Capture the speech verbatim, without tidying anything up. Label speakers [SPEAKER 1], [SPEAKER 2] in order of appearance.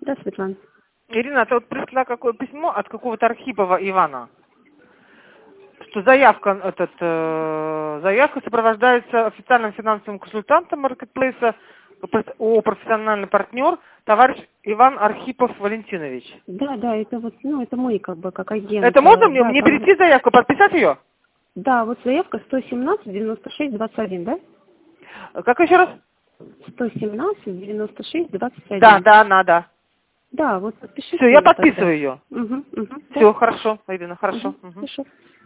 [SPEAKER 1] Да, Светлана.
[SPEAKER 2] Ирина, ты вот пришла какое письмо от какого-то Архипова Ивана, что заявка, этот, э, заявка сопровождается официальным финансовым консультантом маркетплейса, о, профессиональный партнер, товарищ Иван Архипов Валентинович.
[SPEAKER 1] Да, да, это вот, ну, это мы как бы как агент.
[SPEAKER 2] Это можно мне,
[SPEAKER 1] Да,
[SPEAKER 2] мне
[SPEAKER 1] там...
[SPEAKER 2] перейти заявку, подписать ее?
[SPEAKER 1] Да, вот заявка сто семнадцать девяносто шесть двадцать один, да?
[SPEAKER 2] Как еще раз?
[SPEAKER 1] сто семнадцать девяносто шесть двадцать один.
[SPEAKER 2] Да, да, надо.
[SPEAKER 1] Да, вот подпишите.
[SPEAKER 2] Все, я подписываю ее.
[SPEAKER 1] Угу, угу,
[SPEAKER 2] Все,
[SPEAKER 1] да.
[SPEAKER 2] хорошо, Ирина, хорошо.
[SPEAKER 1] Угу,
[SPEAKER 2] Угу.
[SPEAKER 1] хорошо.